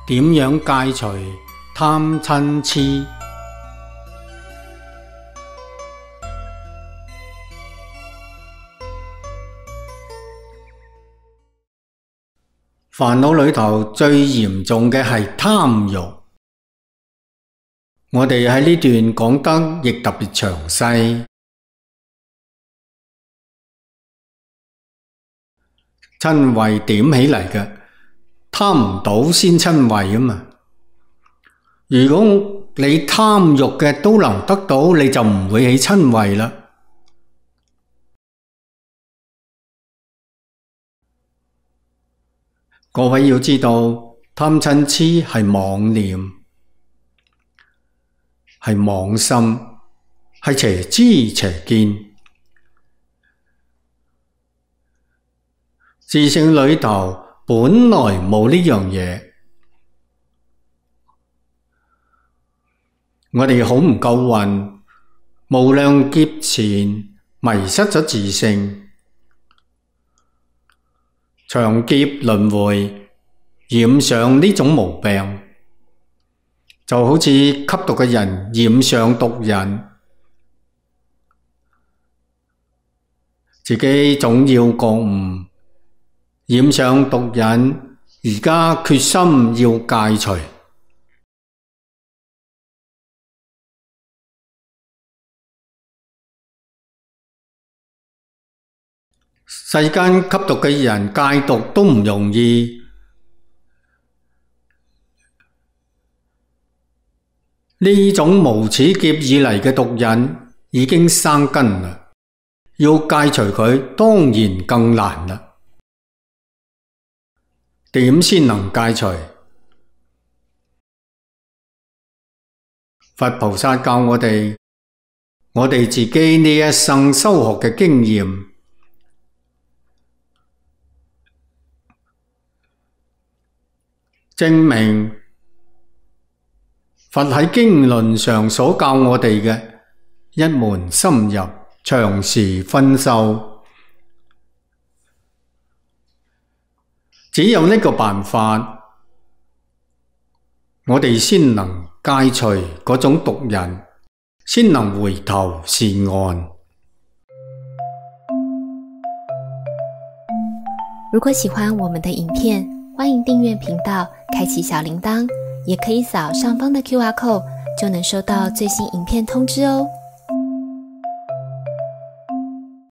點樣戒除貪嗔癡？煩惱裏頭最嚴重嘅係貪欲，我哋喺呢段講得亦特別詳細。瞋恚點起嚟嘅，貪唔到先瞋恚啊嘛。如果你貪欲嘅都能得到，你就唔會起瞋恚啦。各位要知道，貪嗔癡係妄念，係妄心，係邪知邪見。自性裏頭本來冇呢樣嘢，我哋好唔夠運，無量劫前迷失咗自性。長劫輪迴染上呢種毛病，就好似吸毒嘅人染上毒癮，自己總要覺悟，染上毒癮，而家決心要戒除。世間吸毒嘅人戒毒都唔容易，呢種無始劫以嚟嘅毒癮已經生根啦，要戒除佢當然更難啦。點先能戒除？佛菩薩教我哋自己呢一生修學嘅經驗，證明佛喺經論上所教我哋嘅一門深入，長時熏修，只有呢個辦法，我哋先能戒除嗰種毒癮，先能回頭是岸。 如果喜歡我們的影片，歡迎訂閱頻道，開啟小鈴鐺，也可以掃上方的QR code，就能收到最新影片通知哦。